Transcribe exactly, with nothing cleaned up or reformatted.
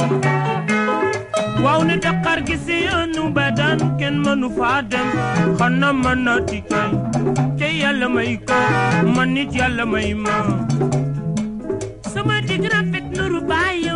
waaw ne Dakar gi si yoonu badan kenn mënu faa dem xanaa mën na tikay te yàlla may ko man nit yàlla may ma sama dig rafet nuru baay